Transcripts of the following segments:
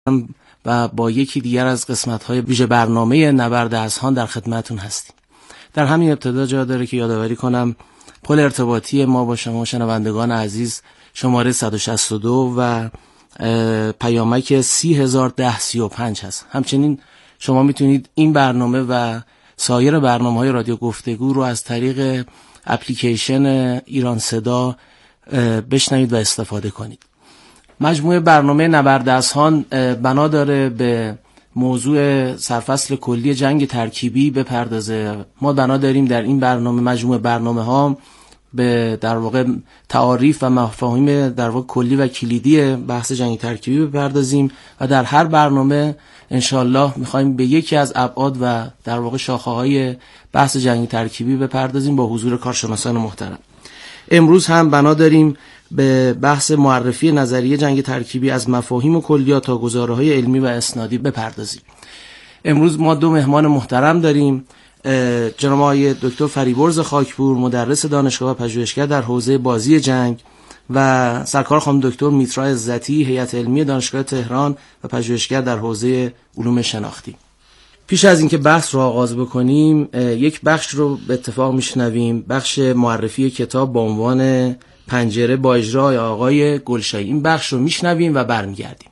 و با یکی دیگر از قسمت‌های ویژه برنامه نبرد اذهان در خدمتتون هستیم. در همین ابتدا جا داره که یادآوری کنم پل ارتباطی ما با شما شنوندگان عزیز شماره 162 و پیامک 3001035 هست. همچنین شما میتونید این برنامه و سایر برنامه‌های رادیو گفتگو رو از طریق اپلیکیشن ایران صدا بشنوید و استفاده کنید. مجموعه برنامه نبرد اذهان بنا داره به موضوع سرفصل کلی جنگ ترکیبی بپردازه. ما بنا داریم در این برنامه مجموعه برنامه‌ها به در واقع تعاریف و مفاهیم در واقع کلی و کلیدی بحث جنگ ترکیبی بپردازیم و در هر برنامه انشالله میخوایم به یکی از ابعاد و در واقع شاخه‌های بحث جنگ ترکیبی بپردازیم با حضور کارشناسان محترم. امروز هم بنا داریم به بحث معرفی نظریه جنگ ترکیبی از مفاهیم و کلیات تا گزاره‌های علمی و اسنادی بپردازیم. امروز ما دو مهمان محترم داریم، جناب آقای دکتر فریبرز خاکپور، مدرس دانشگاه و پژوهشگر در حوزه بازی جنگ، و سرکار خانم دکتر میترا عزتی، هیئت علمی دانشگاه تهران و پژوهشگر در حوزه علوم شناختی. پیش از اینکه بحث رو آغاز بکنیم یک بخش رو به اتفاق میشنویم، بخش معرفی کتاب با عنوان پنجره با اجرای آقای گلشایی. این بخش رو میشنویم و برمیگردیم.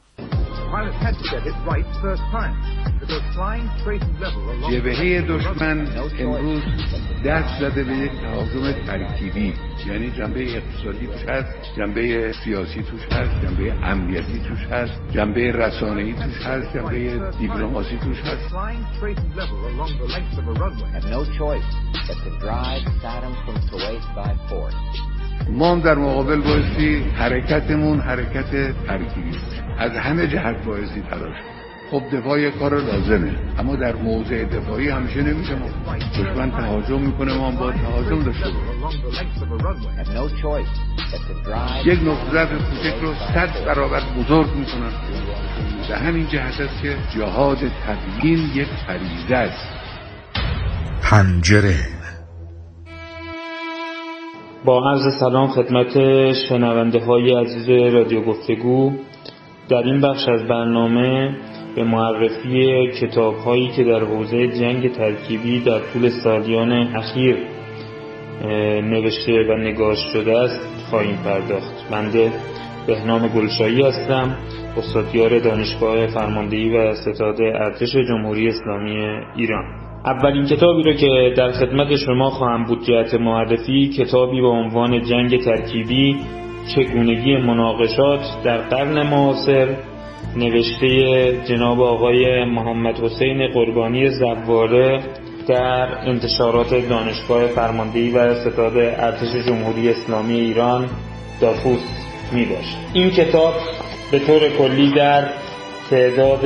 جبهه دشمن امروز دست زده به یک تهاجم ترکیبی، یعنی جنبه اقتصادی توش هست، جنبه سیاسی توش هست، جنبه امنیتی توش هست، جنبه رسانه‌ای توش هست، جنبه دیپلماسی توش هست. ما هم در مقابل بایستی حرکتمون حرکت ترکیبی باشه، از همه جهت بایستی تلاش. خب دفاع کار لازمه، اما در موضع دفاعی همیشه نمیشه. دشمن تهاجم میکنه، ما هم با تهاجم داشته باشیم. یک نقطه ضعف کوچک رو 100 برابر بزرگ میکنن. در همین جهت است که جهاد تبیین یک فریضه است. پنجره. با عرض سلام خدمت شنونده های عزیز رادیو گفتگو، در این بخش از برنامه به معرفی کتاب هایی که در حوزه جنگ ترکیبی در طول سالیان اخیر نوشته و نگاشته شده است خواهیم پرداخت. بنده بهنام گلشایی هستم، استادیار دانشگاه فرماندهی و ستاد ارتش جمهوری اسلامی ایران. اولین کتابی رو که در خدمت شما خواهم بود جهت معرفی، کتابی با عنوان جنگ ترکیبی، چگونگی مناقشات در قرن معاصر، نوشته جناب آقای محمد حسین قربانی زواره در انتشارات دانشگاه فرماندهی و ستاد ارتش جمهوری اسلامی ایران دارفوس می باشد. این کتاب به طور کلی در تعداد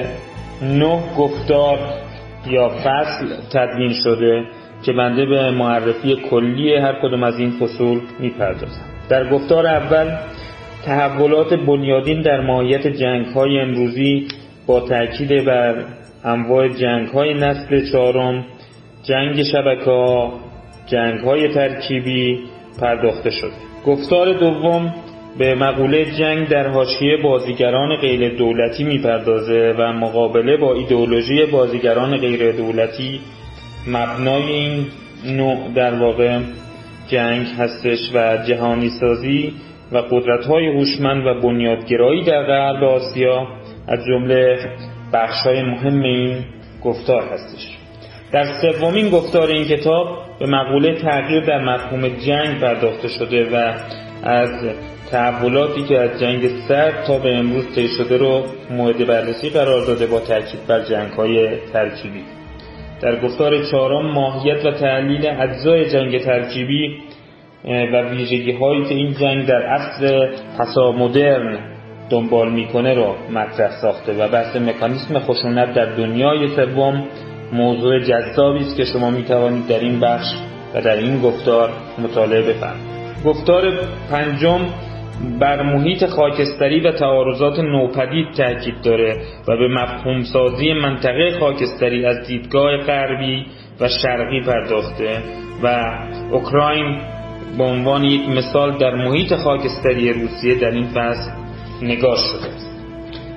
9 گفتار یا فصل تدوین شده که بنده به معرفی کلی هر کدام از این فصول میپردازم. در گفتار اول تحولات بنیادین در ماهیت جنگ‌های امروزی با تأکید بر انواع جنگ‌های نسل چهارم، جنگ شبکه‌ها، جنگ‌های ترکیبی پرداخته شد. گفتار دوم به مقوله جنگ در حاشیه بازیگران غیر دولتی میپردازه و مقابله با ایدئولوژی بازیگران غیر دولتی مبنای این نوع در واقع جنگ هستش و جهانی سازی و قدرت‌های هوشمند و بنیادگرایی در غرب آسیا از جمله بخش‌های مهم این گفتار هستش. در سومین گفتار این کتاب به مقوله تغییر در مفهوم جنگ پرداخته شده و از تحولاتی که از جنگ سرد تا به امروز طی شده رو مورد بررسی قرار داده با تاکید بر جنگ‌های ترکیبی. در گفتار چهارم ماهیت و تحلیل اجزای جنگ ترکیبی و ویژگی‌هایی که این جنگ در عصر پسامدرن دنبال میکنه رو مطرح ساخته و بحث مکانیسم خشونت در دنیای سوم موضوع جذابی است که شما میتوانید در این بخش و در این گفتار مطالعه بفرمایید. گفتار پنجم بر محیط خاکستری و تعارضات نوپدید تاکید داره و به مفهوم سازی منطقه خاکستری از دیدگاه غربی و شرقی پرداخته و اوکراین به عنوان یک مثال در محیط خاکستری روسیه در این فصل نگاه شده است.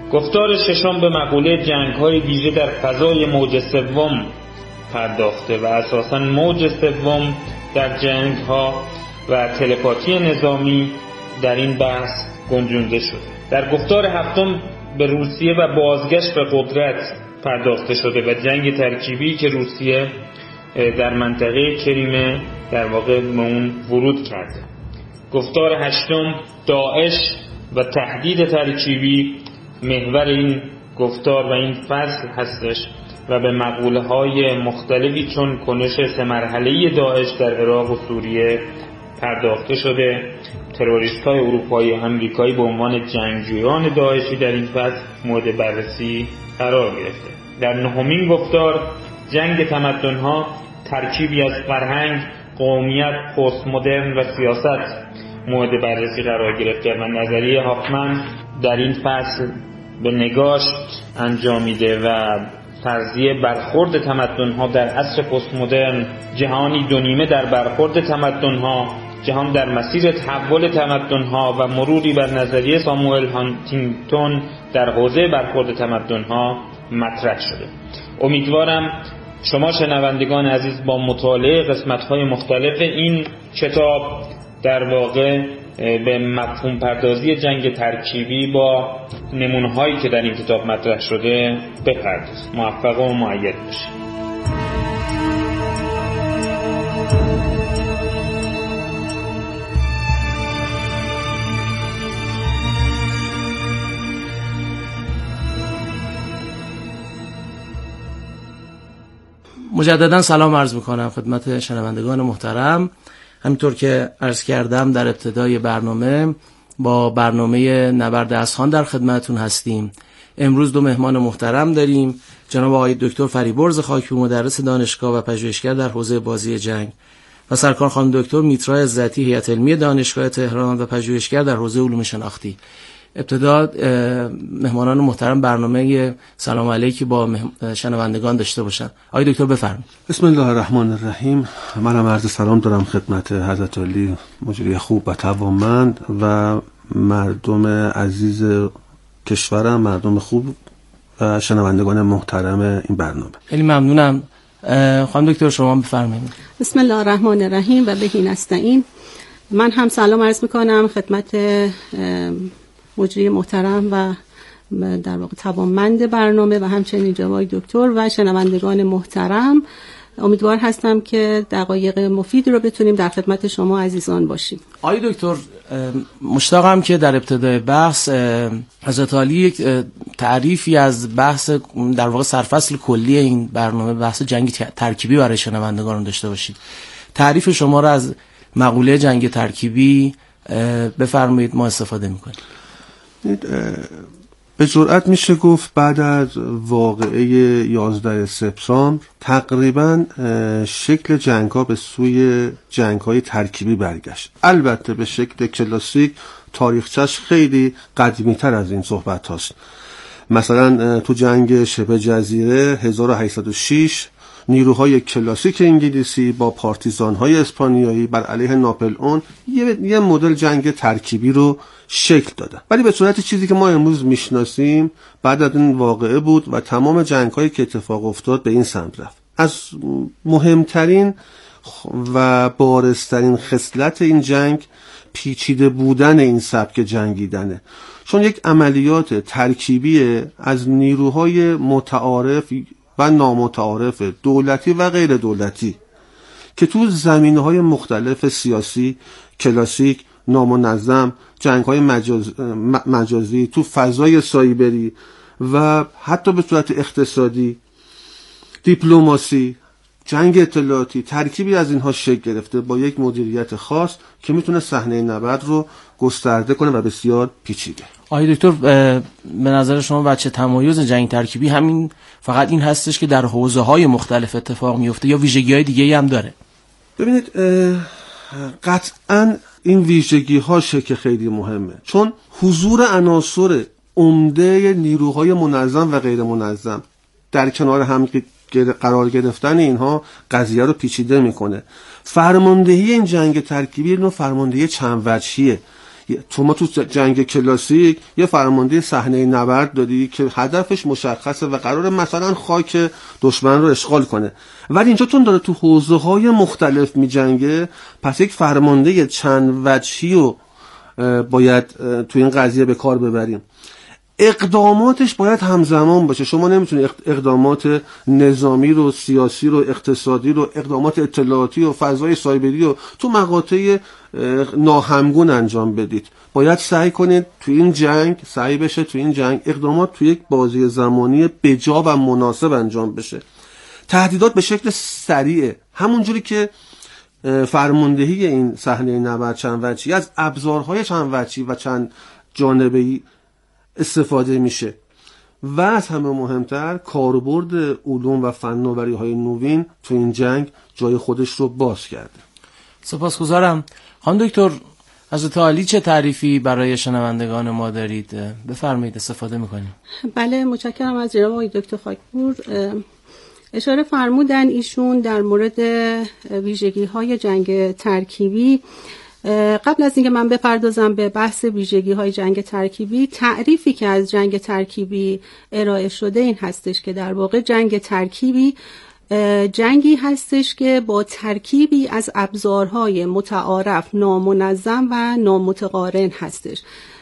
گفتار ششم به مقوله جنگ‌های ویژه در فضای موج سوم پرداخته و اساساً موج سوم در جنگ‌ها و تلپاتی نظامی در این بحث گنجونده شده. در گفتار هفتم به روسیه و بازگشت به قدرت پرداخته شده و جنگ ترکیبی که روسیه در منطقه کریمه در واقع به اون ورود کرده. گفتار هشتم داعش و تهدید ترکیبی محور این گفتار و این فصل هستش و به مقوله‌های مختلفی چون کنش 3 مرحله‌ای داعش در عراق و سوریه پرداخته شده. تروریست‌های اروپایی و آمریکایی به عنوان جنگجویان داعشی در این فصل مورد بررسی قرار گرفته. در نهمین گفتار جنگ تمدن‌ها ترکیبی از فرهنگ، قومیت، پست مدرن و سیاست مورد بررسی قرار گرفته و نظریه هافمن در این فصل به نگاش انجامیده و فرضیه برخورد تمدن‌ها در عصر پست مدرن، جهانی دونیمه در برخورد تمدن‌ها، جهان در مسیر تحول تمدن‌ها و مروری بر نظریه ساموئل هانتینگتون در حوزه برخورد تمدن‌ها مطرح شده. امیدوارم شما شنوندگان عزیز با مطالعه قسمت‌های مختلف این کتاب در واقع به مفهوم پردازی جنگ ترکیبی با نمونه‌هایی که در این کتاب مطرح شده بپردازید. موفق و مؤید باشید. مجددا سلام عرض میکنم خدمت شنوندگان محترم. همینطور که عرض کردم در ابتدای برنامه با برنامه نبرد اذهان در خدمتون هستیم. امروز 2 مهمان محترم داریم، جناب آقای دکتر فریبرز خاکی، مدرس دانشگاه و پژوهشگر در حوزه بازی جنگ، و سرکار خانم دکتر میترا عزتی، هیئت علمی دانشگاه تهران و پژوهشگر در حوزه علوم شناختی. ابتدا مهمانان محترم برنامه سلام علیکی با شنوندگان داشته باشند. آقای دکتر بفرمایید. بسم الله الرحمن الرحیم. منم عرض سلام دارم خدمت حضرت علی مجری خوب و توانمند و مردم عزیز کشورم، مردم خوب و شنوندگان محترم این برنامه. خیلی ممنونم. خانم دکتر شما بفرمایید. بسم الله الرحمن الرحیم و بهی نستعین. من هم سلام عرض میکنم خدمت مجری محترم و در واقع توانمند برنامه و همچنین جناب دکتر و شنوندگان محترم. امیدوار هستم که دقایق مفید رو بتونیم در خدمت شما عزیزان باشیم. آقای دکتر مشتاقم که در ابتدای بحث حضرت علی یک تعریفی از بحث در واقع سرفصل کلی این برنامه، بحث جنگ ترکیبی برای شنوندگان داشته باشید. تعریف شما رو از مقوله جنگ ترکیبی بفرمایید، ما استفاده میکنیم. به جرئت میشه گفت بعد از واقعه 11 سپتامبر تقریبا شکل جنگ‌ها به سوی جنگ‌های ترکیبی برگشت. البته به شکل کلاسیک تاریخچش خیلی قدیمی‌تر از این صحبت هاست. مثلا تو جنگ شبه جزیره 1806 نیروهای کلاسیک انگلیسی با پارتیزان‌های اسپانیایی بر علیه ناپلئون یه مدل جنگ ترکیبی رو شکل دادن، ولی به صورت چیزی که ما امروز میشناسیم بعد از این واقعه بود و تمام جنگ‌هایی که اتفاق افتاد به این سمت رفت. از مهمترین و بارزترین خصلت این جنگ پیچیده بودن این سبک جنگیدنه، چون یک عملیات ترکیبی از نیروهای متعارف و نامتعارف، دولتی و غیر دولتی که تو زمینه‌های مختلف سیاسی، کلاسیک، نامنظم، جنگ‌های مجازی، تو فضای سایبری و حتی به صورت اقتصادی، دیپلماسی، جنگ اطلاعاتی، ترکیبی از اینها شکل گرفته با یک مدیریت خاص که میتونه صحنه نبرد رو گسترده کنه و بسیار پیچیده. آقای دکتر به نظر شما بچه تمایز جنگ ترکیبی همین فقط این هستش که در حوزه‌های مختلف اتفاق میفته یا ویژگی‌های دیگه‌ای هم داره؟ ببینید قطعاً این ویژگی‌هاشه که خیلی مهمه، چون حضور عناصر عمده نیروهای منظم و غیر منظم در کنار هم قرار گرفتن اینها قضیه رو پیچیده میکنه. فرماندهی این جنگ ترکیبی نوع فرماندهی چند وجهیه، تو جنگ کلاسیک یه فرمانده صحنه نبرد دادی که هدفش مشخصه و قراره مثلا خاک دشمن رو اشغال کنه، ولی اینجا چون داره تو حوزه‌های مختلف می‌جنگه، پس یک فرمانده چند وجهی رو باید تو این قضیه به کار ببریم. اقداماتش باید همزمان باشه. شما نمیتونید اقدامات نظامی رو، سیاسی رو، اقتصادی رو، اقدامات اطلاعاتی و فضای سایبری رو تو مقاطع ناهمگون انجام بدید. باید سعی کنید تو این جنگ اقدامات تو یک بازی زمانی بجا و مناسب انجام بشه. تهدیدات به شکل سریعه، همونجوری که فرماندهی این صحنه نبرد چند وجهی از ابزارهای چند وجهی و چند جانبه‌ای استفاده میشه و از همه مهمتر کاربرد علوم و فناوری‌های نوین تو این جنگ جای خودش رو باز کرده. سپاسگزارم. خانم دکتر حضرت عالی چه تعریفی برای شنوندگان ما دارید؟ بفرمایید، استفاده میکنیم. بله، متشکرم از جناب آقای دکتر خاکپور. اشاره فرمودن ایشون در مورد ویژگی‌های جنگ ترکیبی. قبل از اینکه من بپردازم به بحث ویژگی‌های جنگ ترکیبی، تعریفی که از جنگ ترکیبی ارائه شده این هستش که در واقع جنگ ترکیبی جنگی هستش که با ترکیبی از ابزارهای متعارف، نامنظم و نامتقارن هستش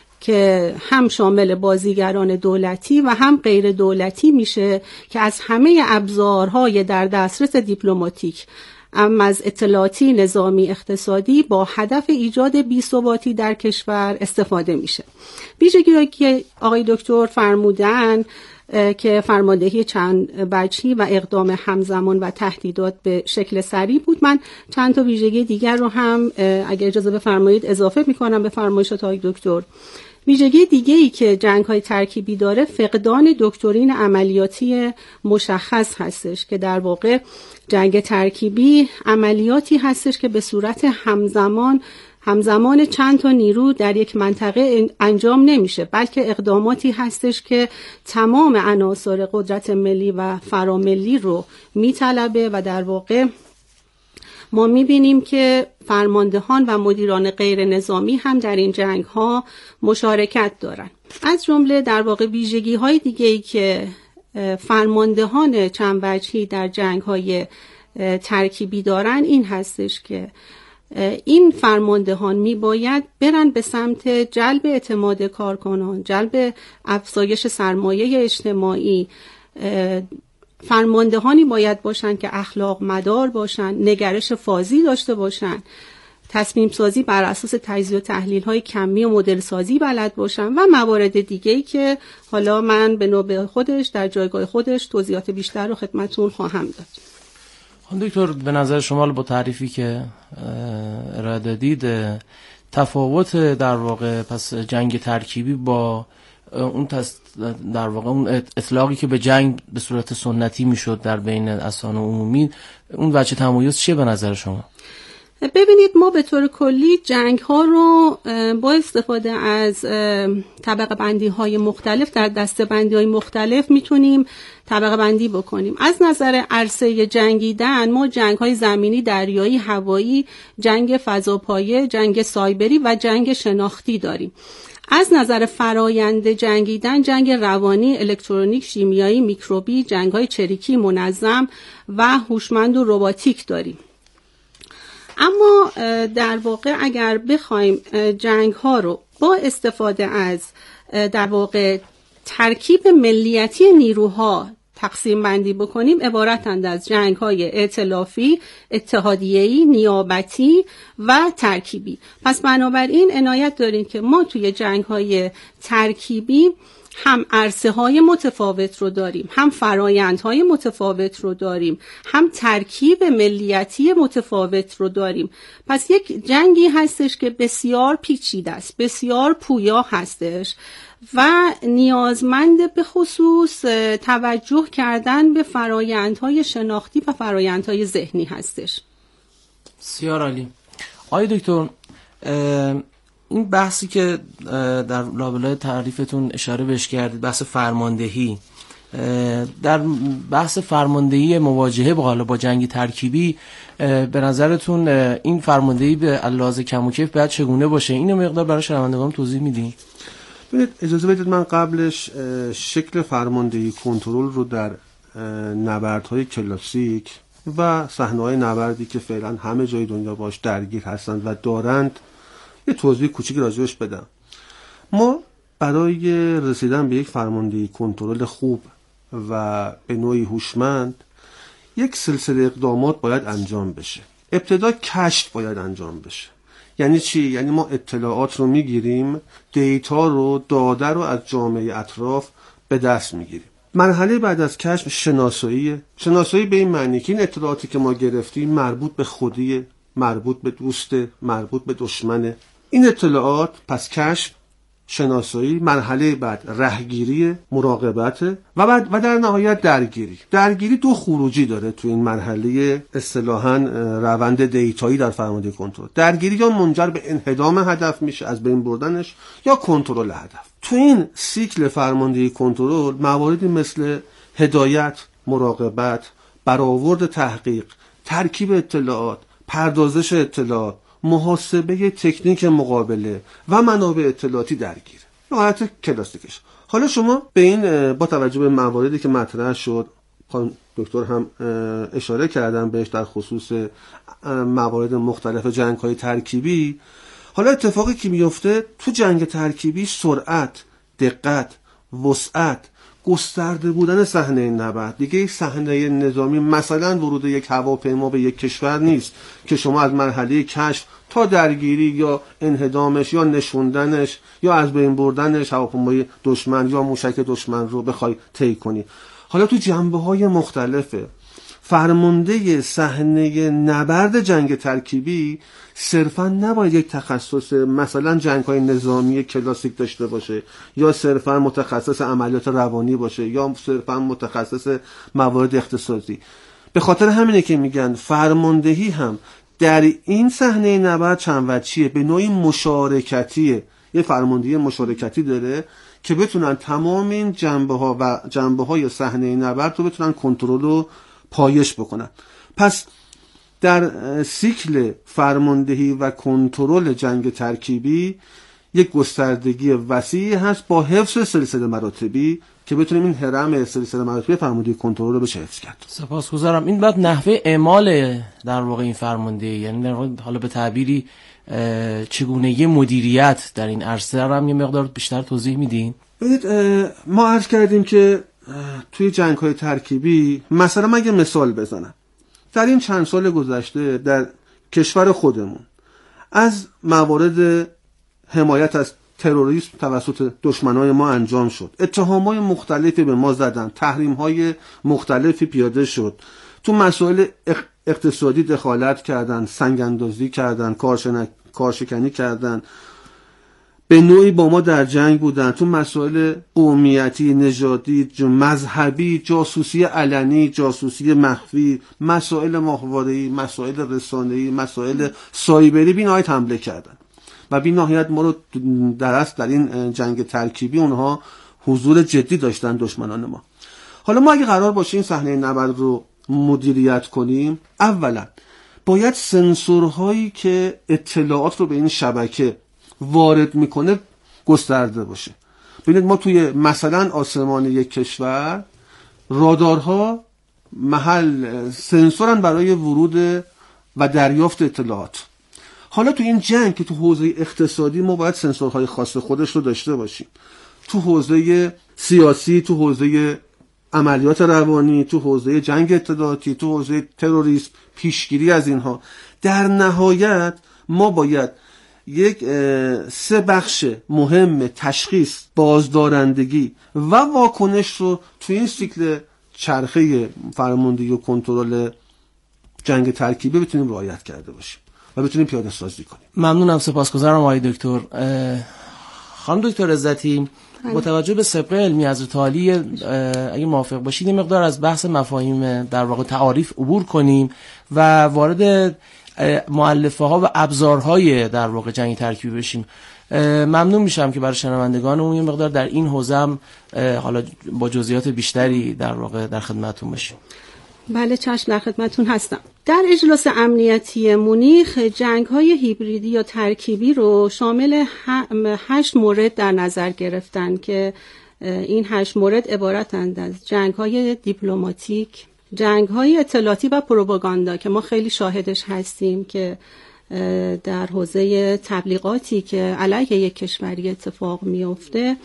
که هم شامل بازیگران دولتی و هم غیر دولتی میشه که از همه ابزارهای در دسترس دیپلماتیک، اما از اطلاعاتی، نظامی، اقتصادی با هدف ایجاد بی‌ثباتی در کشور استفاده میشه. ویژگی‌هایی که آقای دکتر فرمودن که فرماندهی چند وجهی و اقدام همزمان و تهدیدات به شکل سریع بود، من چند تا ویژگی دیگر رو هم اگه اجازه بفرمایید اضافه میکنم به فرمایشات آقای دکتر. ویژگی دیگه‌ای که جنگ‌های ترکیبی داره فقدان دکترین عملیاتی مشخص هستش که در واقع جنگ ترکیبی عملیاتی هستش که به صورت همزمان چند تا نیرو در یک منطقه انجام نمیشه، بلکه اقداماتی هستش که تمام عناصر قدرت ملی و فراملی رو میطلبه و در واقع ما میبینیم که فرماندهان و مدیران غیر نظامی هم در این جنگ ها مشارکت دارن. از جمله در واقع ویژگی های دیگه‌ای که فرماندهان چند وجهی در جنگ های ترکیبی دارن این هستش که این فرماندهان میباید برن به سمت جلب اعتماد کارکنان، جلب افزایش سرمایه اجتماعی. فرماندهانی باید باشن که اخلاق مدار باشن، نگرش فاضی داشته باشن، تصمیم سازی بر اساس تجزیه و تحلیل های کمی و مدل سازی بلد باشن و موارد دیگه‌ای که حالا من به نوبه خودش در جایگاه خودش توضیحات بیشتر رو خدمتتون خواهم داد. خانم دکتر، به نظر شما با تعریفی که ارائه دادید تفاوت در واقع پس جنگ ترکیبی با اون در واقع اون اطلاقی که به جنگ به صورت سنتی میشد در بین اذهان عمومی، اون وجه تمایز چیه به نظر شما؟ ببینید، ما به طور کلی جنگ ها رو با استفاده از طبقه بندی های مختلف در دسته بندی های مختلف میتونیم طبقه بندی بکنیم. از نظر عرصه جنگیدن ما جنگ های زمینی، دریایی، هوایی، جنگ فضاپایه، جنگ سایبری و جنگ شناختی داریم. از نظر فرایند جنگیدن جنگ روانی، الکترونیک، شیمیایی، میکروبی، جنگ های چریکی، منظم و هوشمند و رباتیک داریم. اما در واقع اگر بخوایم جنگ ها رو با استفاده از در واقع ترکیب ملیتی نیروها تقسیم بندی بکنیم، عبارتند از جنگ های ائتلافی، اتحادیه‌ای، نیابتی و ترکیبی. پس بنابراین عنایت داریم که ما توی جنگ های ترکیبی هم عرصه های متفاوت رو داریم، هم فرایند های متفاوت رو داریم، هم ترکیب ملیتی متفاوت رو داریم. پس یک جنگی هستش که بسیار پیچیده است، بسیار پویا هستش و نیازمند به خصوص توجه کردن به فرایندهای شناختی و فرایندهای ذهنی هستش. بسیار عالی. آقای دکتر، این بحثی که در لابلای تعریفتون اشاره بهش کردید، بحث فرماندهی در بحث فرماندهی مواجهه با جنگ ترکیبی به نظرتون این فرماندهی به لحاظ کم و کیف باید چگونه باشه؟ اینو مقدار برای شنوندگان توضیح میدین؟ اجازه بدید من قبلش شکل فرماندهی کنترل رو در نبردهای کلاسیک و صحنه‌های نبردی که فعلا همه جای دنیا باش درگیر هستند و دارند یه توضیح کوچیک راجعش بدم. ما برای رسیدن به یک فرماندهی کنترل خوب و به نوعی هوشمند یک سلسله اقدامات باید انجام بشه. ابتدا کشف باید انجام بشه. یعنی چی؟ یعنی ما اطلاعات رو میگیریم، دیتا رو، داده رو از جامعه اطراف به دست میگیریم. مرحله بعد از کشف شناسایی به این معنی که این اطلاعاتی که ما گرفتیم مربوط به خودیه، مربوط به دوسته، مربوط به دشمنه. این اطلاعات پس کشف، شناسایی، مرحله بعد رهگیری، مراقبت و در نهایت درگیری دو خروجی داره تو این مرحله اصطلاحاً روند دیتایی در فرماندهی کنترل. درگیری یا منجر به انهدام هدف میشه، از بین بردنش، یا کنترل هدف. تو این سیکل فرماندهی کنترل مواردی مثل هدایت، مراقبت، برآورد تحقیق، ترکیب اطلاعات، پردازش اطلاعات، محاسبه تکنیک مقابله و منابع اطلاعاتی درگیر. حالت کلاسیکش. حالا شما به این با توجه به مواردی که مطرح شد، دکتر هم اشاره کردن بهش در خصوص موارد مختلف جنگ‌های ترکیبی، حالا اتفاقی که میفته تو جنگ ترکیبی سرعت، دقت، وسعت، گسترده بودن صحنه نبرد. دیگه یک صحنه نظامی مثلا ورود یک هواپیما به یک کشور نیست که شما از مرحله کشف تا درگیری یا انهدامش یا نشوندنش یا از بین بردنش هواپیمای دشمن یا موشک دشمن رو بخوای طی کنی. حالا تو جنبه‌های مختلف فرمانده صحنه نبرد جنگ ترکیبی صرفا نباید یک تخصص مثلا جنگ‌های نظامی کلاسیک داشته باشه، یا صرفا متخصص عملیات روانی باشه، یا صرفا متخصص موارد اختصاصی. به خاطر همینه که میگن فرماندهی هم در این صحنه نبرد چند وجهیه، به نوعی مشارکتیه. یه فرماندهی مشارکتی داره که بتونن تمام این جنبه‌ها و جنبه‌های صحنه نبرد رو بتونن کنترل و پایش بکنن. پس در سیکل فرماندهی و کنترل جنگ ترکیبی یک گستردگی وسیعی هست با حفظ سلسله مراتبی که بتونیم این هرم سلسله مراتبی فرماندهی کنترل رو بشه حفظ کرد. سپاسگزارم. این بعد نحوه اعمال در واقع این فرماندهی، یعنی در واقع حالا به تعبیری چگونگی مدیریت در این عرصه هم یه مقدار بیشتر توضیح میدین؟ ببینید ما عرض کردیم که توی جنگ‌های ترکیبی مثلا من یه مثال بزنم. در این چند سال گذشته در کشور خودمون از موارد حمایت از تروریسم توسط دشمنای ما انجام شد. اتهامات مختلفی به ما زدن، تحریم‌های مختلفی پیاده شد. تو مسائل اقتصادی دخالت کردن، سنگ‌اندازی کردن، کارشکنی کردن، به نوعی با ما در جنگ بودن. تو مسائل قومیتی، نژادی، مذهبی، جاسوسی علنی، جاسوسی مخفی، مسائل ماهواره‌ای، مسائل رسانه‌ای، مسائل سایبری بی‌نهایت حمله کردن و بی‌نهایت ما رو در این جنگ ترکیبی اونها حضور جدی داشتن دشمنان ما. حالا ما اگه قرار باشه این صحنه نبرد رو مدیریت کنیم، اولا باید سنسورهایی که اطلاعات رو به این شبکه وارد میکنه گسترده باشه. ببینید ما توی مثلا آسمان یک کشور رادارها سنسورن برای ورود و دریافت اطلاعات. حالا تو این جنگ که تو حوزه اقتصادی ما باید سنسورهای خاص خودش رو داشته باشیم، تو حوزه سیاسی، تو حوزه عملیات روانی، تو حوزه جنگ اطلاعاتی، تو حوزه تروریسم، پیشگیری از اینها. در نهایت ما باید یک 3 بخش مهم تشخیص، بازدارندگی و واکنش رو تو این سیکل چرخه فرماندهی و کنترل جنگ ترکیبی بتونیم رعایت کرده باشیم و بتونیم پیاده سازی کنیم. ممنونم، سپاسگزارم آقای دکتر. خانم دکتر عزتی، با توجه به سابقه علمی حضرت عالی اگه موافق باشید این مقدار از بحث مفاهیم در واقع تعاریف عبور کنیم و وارد مؤلفه ها و ابزارهای در واقع جنگ ترکیبی بشیم. ممنون میشم که برای شنوندگانمون یه مقدار در این حوزه هم حالا با جزئیات بیشتری در واقع در خدمتتون باشیم. بله چشم، در خدمتتون هستم. در اجلاس امنیتی مونیخ جنگ‌های هیبریدی یا ترکیبی رو شامل 8 مورد در نظر گرفتن که این 8 مورد عبارتند از جنگ‌های دیپلماتیک، جنگ‌های اطلاعاتی و پروپاگاندا که ما خیلی شاهدش هستیم که در حوزه تبلیغاتی که علیه یک کشوری اتفاق میفته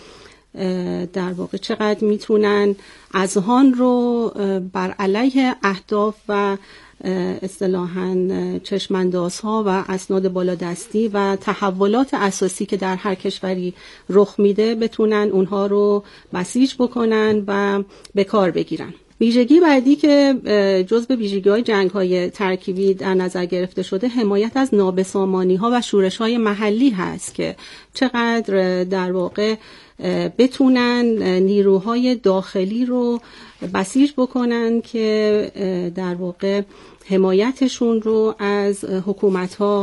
در واقع چقدر میتونن اذهان رو بر علیه اهداف و اصطلاحاً چشماندازها و اسناد بالادستی و تحولات اساسی که در هر کشوری رخ میده بتونن اونها رو بسیج بکنن و به کار بگیرن. ویژگی بعدی که جزو ویژگی‌های جنگ‌های ترکیبی در نظر گرفته شده حمایت از نابسامانی‌ها و شورش‌های محلی هست که چقدر در واقع بتونن نیروهای داخلی رو بسیج بکنن که در واقع حمایتشون رو از حکومت‌ها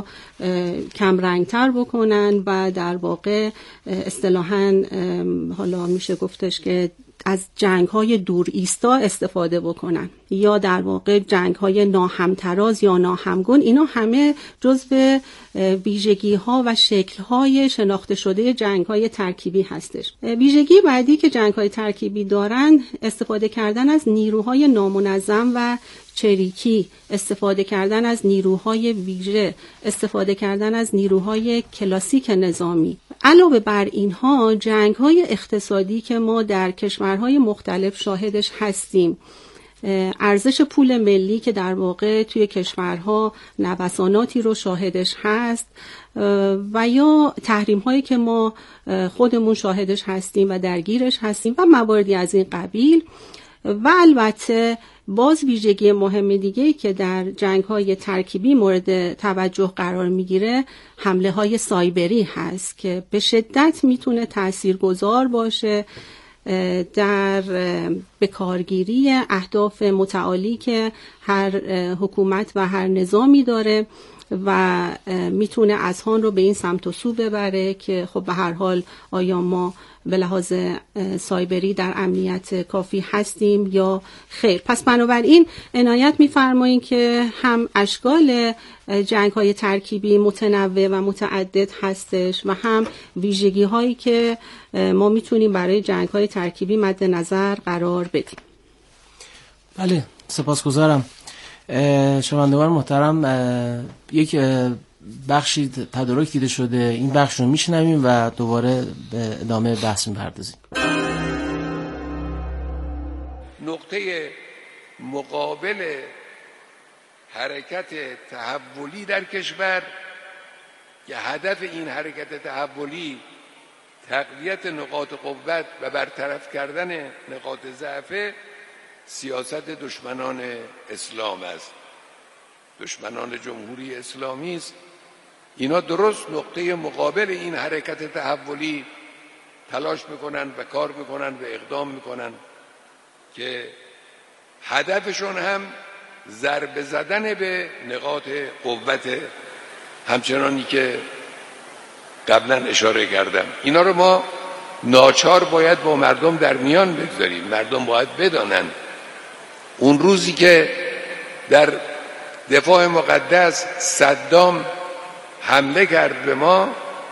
کمرنگ‌تر بکنن و در واقع اصطلاحاً حالا میشه گفتش که از جنگ‌های دور ایستا استفاده بکنن یا در واقع جنگ‌های ناهمتراز یا ناهمگون. اینا همه جزو ویژگی‌ها و شکل‌های شناخته شده جنگ‌های ترکیبی هستش. ویژگی بعدی که جنگ‌های ترکیبی دارن استفاده کردن از نیروهای نامنظم و چریکی، استفاده کردن از نیروهای ویژه، استفاده کردن از نیروهای کلاسیک نظامی. علاوه بر اینها جنگ‌های اقتصادی که ما در کشورهای مختلف شاهدش هستیم، ارزش پول ملی که در واقع توی کشورها نوساناتی رو شاهدش هست و یا تحریم هایی که ما خودمون شاهدش هستیم و درگیرش هستیم و مواردی از این قبیل. و البته باز ویژگی مهم دیگه‌ای که در جنگ‌های ترکیبی مورد توجه قرار میگیره حمله های سایبری هست که به شدت میتونه تاثیرگذار باشه در بکارگیری اهداف متعالی که هر حکومت و هر نظامی داره و میتونه اذهان رو به این سمت و سو ببره که خب به هر حال آیا ما به لحاظ سایبری در امنیت کافی هستیم یا خیر. پس بنابراین عنایت می‌فرمایید که هم اشکال جنگ‌های ترکیبی متنوع و متعدد هستش و هم ویژگی‌هایی که ما میتونیم برای جنگ‌های ترکیبی مد نظر قرار بدیم. بله، سپاسگزارم. شنوندگان محترم، یک بخشی تدارک دیده شده، این بخش رو میشنویم و دوباره به ادامه بحث میپردازیم. نقطه مقابل حرکت تحولی در کشور که هدف این حرکت تحولی تقویت نقاط قوت و برطرف کردن نقاط ضعف سیاست دشمنان اسلام است، دشمنان جمهوری اسلامی است. اینا درست نقطه مقابل این حرکت تحولی تلاش میکنن و کار میکنن و اقدام میکنن که هدفشون هم ضربه زدن به نقاط قوت، همچنانی که قبلا اشاره کردم. اینا رو ما ناچار باید با مردم در میان بگذاریم. مردم باید بدانن اون روزی که در دفاع مقدس صدام حمله کرد به ما،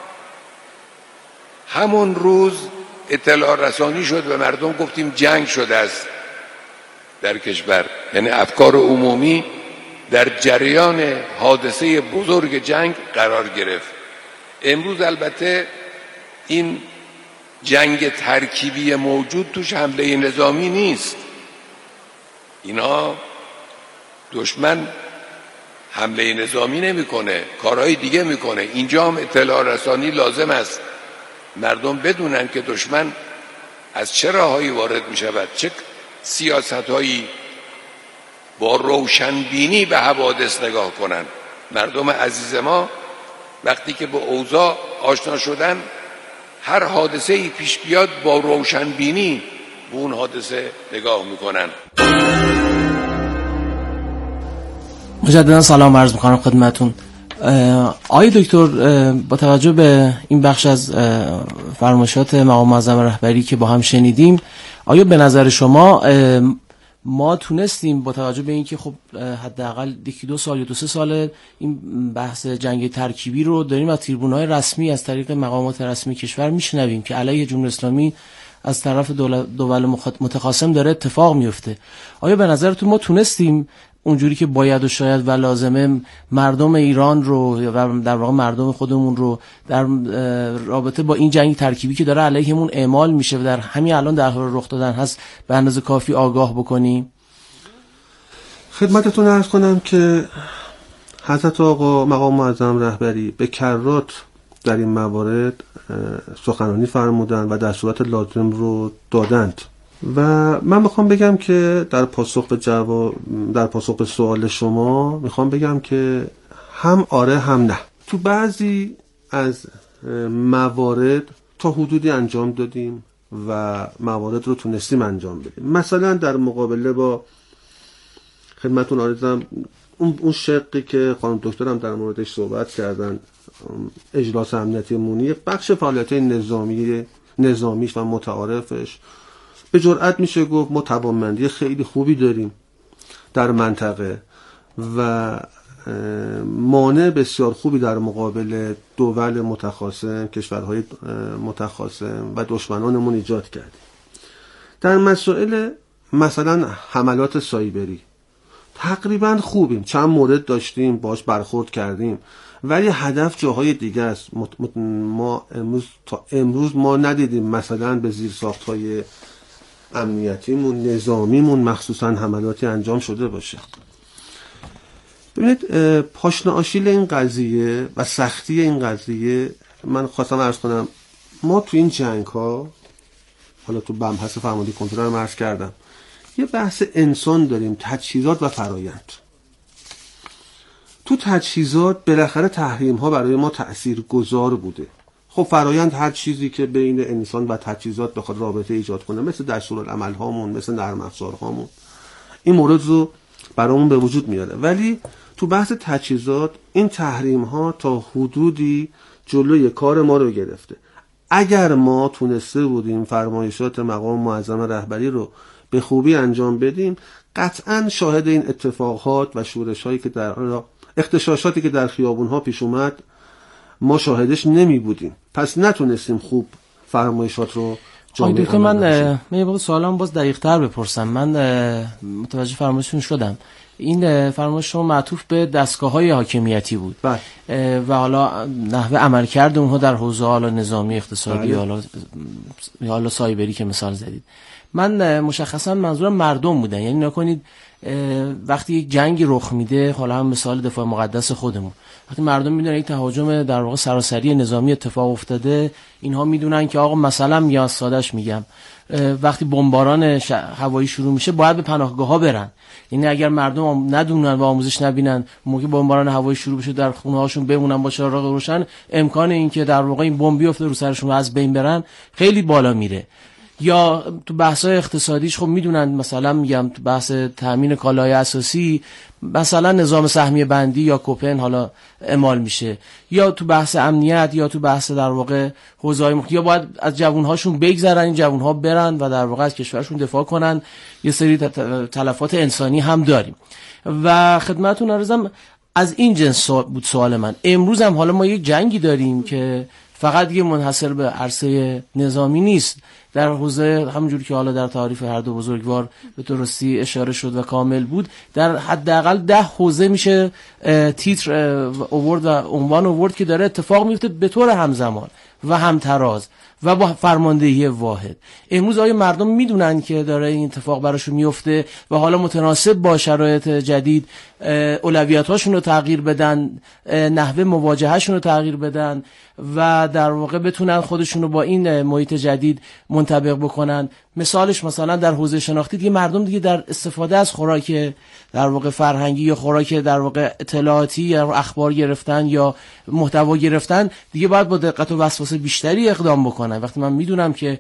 همون روز اطلاع رسانی شد و مردم گفتیم جنگ شده است در کشور. یعنی افکار عمومی در جریان حادثه بزرگ جنگ قرار گرفت. امروز البته این جنگ ترکیبی موجود توش حمله نظامی نیست. اینا دشمن حمله نظامی نمیکنه، کارهای دیگه میکنه. اینجا هم اطلاع رسانی لازم است، مردم بدونن که دشمن از چه راههایی وارد میشود، چه سیاستهایی، با روشنبینی به حوادث نگاه کنن. مردم عزیز ما وقتی که با اوضاع آشنا شدن، هر حادثه‌ای پیش بیاد با روشنبینی به اون حادثه نگاه میکنن. مجددا سلام عرض میکنم خدمتون. آقای دکتر، با توجه به این بخش از فرمایشات مقام معظم رهبری که با هم شنیدیم، آیا به نظر شما ما تونستیم با توجه به اینکه خب حداقل 1-2 سال یا 2-3 سال این بحث جنگ ترکیبی رو داریم از تریبون‌های رسمی از طریق مقامات رسمی کشور میشنویم که علیه جمهوری اسلامی از طرف دول متخاصم داره اتفاق میفته، آیا به نظرتون ما تونستیم اونجوری که باید و شاید و لازمه مردم ایران رو و در واقع مردم خودمون رو در رابطه با این جنگ ترکیبی که داره علیهمون اعمال میشه و در همین الان در حال رخ دادن هست به اندازه کافی آگاه بکنیم؟ خدمتتون عرض کنم که حضرت آقا مقام معظم رهبری به کرات در این موارد سخنرانی فرمودند و در صورت لازم رو دادند و من میخوام بگم که در پاسخ به سوال شما میخوام بگم که هم آره هم نه. تو بعضی از موارد تا حدودی انجام دادیم و موارد رو تونستیم انجام بدیم. مثلا در مقابله با خدمتون عرضم اون شقی که خانم دکترم در موردش صحبت کردن، اجلاس امنیتی امونی، بخش فعالیت نظامیش و متعارفش، به جرئت میشه گفت ما توانمندی خیلی خوبی داریم در منطقه و مانع بسیار خوبی در مقابل دول متخاصم، کشورهای متخاصم و دشمنانمون ایجاد کردیم. در مسائل مثلا حملات سایبری تقریبا خوبیم، چند مورد داشتیم باش برخورد کردیم، ولی هدف جاهای دیگه است. ما امروز ما ندیدیم مثلا به زیرساخت‌های امنیتیمون، نظامیمون مخصوصا حملاتی انجام شده باشه. ببینید پاشنه آشیل این قضیه و سختی این قضیه، من خواستم عرض کنم ما تو این جنگ ها، حالا تو بحث فرماندهی کنترل رو عرض کردم، یه بحث انسان داریم، تجهیزات و فرایند. تو تجهیزات بالاخره تحریم ها برای ما تأثیرگذار بوده. خب فرایند هر چیزی که بین انسان و تجهیزات بخواد رابطه ایجاد کنه، مثل دستورالعمل هامون، مثل نرم افزار هامون، این مورد رو برامون به وجود میاره. ولی تو بحث تجهیزات این تحریم ها تا حدودی جلوی کار ما رو گرفته. اگر ما تونسته بودیم فرمایشات مقام معظم رهبری رو به خوبی انجام بدیم، قطعاً شاهد این اتفاقات و شورش‌هایی که در اغتشاشاتی که در خیابون‌ها پیش اومد ما شاهدش نمی بودیم. پس نتونستیم خوب فرمایشات رو جامعه دکتر من یه بار سوالم باز دقیق‌تر بپرسم. من متوجه فرمایشتون شدم. این فرمایش شما معطوف به دستگاه‌های حاکمیتی بود و حالا نحوه عملکرد اونها در حوزه حالا نظامی، اقتصادی، حالا سایبری که مثال زدید. من مشخصا منظورم مردم بودن. یعنی نکنید وقتی یک جنگی رخ میده، حالا هم مثال دفاع مقدس خودمون، وقتی مردم میدونن یک تهاجم در واقع سراسری نظامی اتفاق افتاده، اینها میدونن که آقا مثلا یا سادهش میگم وقتی بمباران هوایی شروع میشه باید به پناهگاه‌ها برن. یعنی اگر مردم ندونن و آموزش نبینن، موقع بمباران هوایی شروع بشه در خونه‌هاشون بمونن با چراغ روشن، امکان این که در واقع این بمب بیفته رو سرشون و از بین برن خیلی بالا میره. یا تو بحث‌های اقتصادیش خب میدونن، مثلا میگم تو بحث تامین کالای اساسی مثلا نظام سهمیه بندی یا کوپن حالا اعمال میشه، یا تو بحث امنیت، یا تو بحث در واقع حوزه‌های یا باید از جوانهاشون بگذرن، این جوانها برن و در واقع از کشورشون دفاع کنن. یه سری تلفات انسانی هم داریم و خدمتتون عرضم از این جنس بود سوال من. امروز هم حالا ما یک جنگی داریم که فقط دیگه منحصر به عرصه نظامی نیست، در حوزه همونجوری که حالا در تعریف هر دو بزرگوار به درستی اشاره شد و کامل بود، در حداقل 10 حوزه میشه تیتر آورد و عنوان آورد که داره اتفاق میفته به طور همزمان و همتراز و با فرماندهی واحد. امروز آیا مردم میدونن که داره این اتفاق براشون میفته و حالا متناسب با شرایط جدید اولویت‌هاشون رو تغییر بدن، نحوه مواجههشون رو تغییر بدن و در واقع بتونن خودشون رو با این محیط جدید منطبق بکنن. مثالش مثلا در حوزه شناختی دیگه مردم دیگه در استفاده از خوراک در واقع فرهنگی یا خوراک در واقع اطلاعاتی یا اخبار گرفتن یا محتوا گرفتن دیگه باید با دقت و وسواس بیشتری اقدام بکنن. وقتی من میدونم که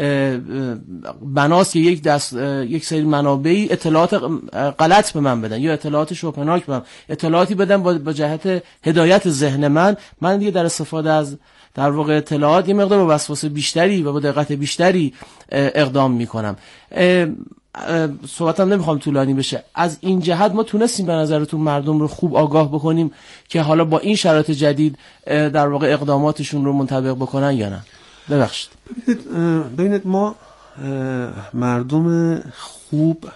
بناست که یک سری منابعی اطلاعات غلط به من بدن یا اطلاعات شبهناک به من اطلاعاتی بدن با جهت هدایت ذهن من دیگه در استفاده از در واقع اطلاعات یه مقدار با وسواس بیشتری و با دقت بیشتری اقدام میکنم. صحبتم نمیخوام طولانی بشه. از این جهت ما تونستیم به نظرتون مردم رو خوب آگاه بکنیم که حالا با این شرایط جدید در واقع اقداماتشون رو منطبق بکنن یا نه؟ ببخشید. ببینید ما مردم خوب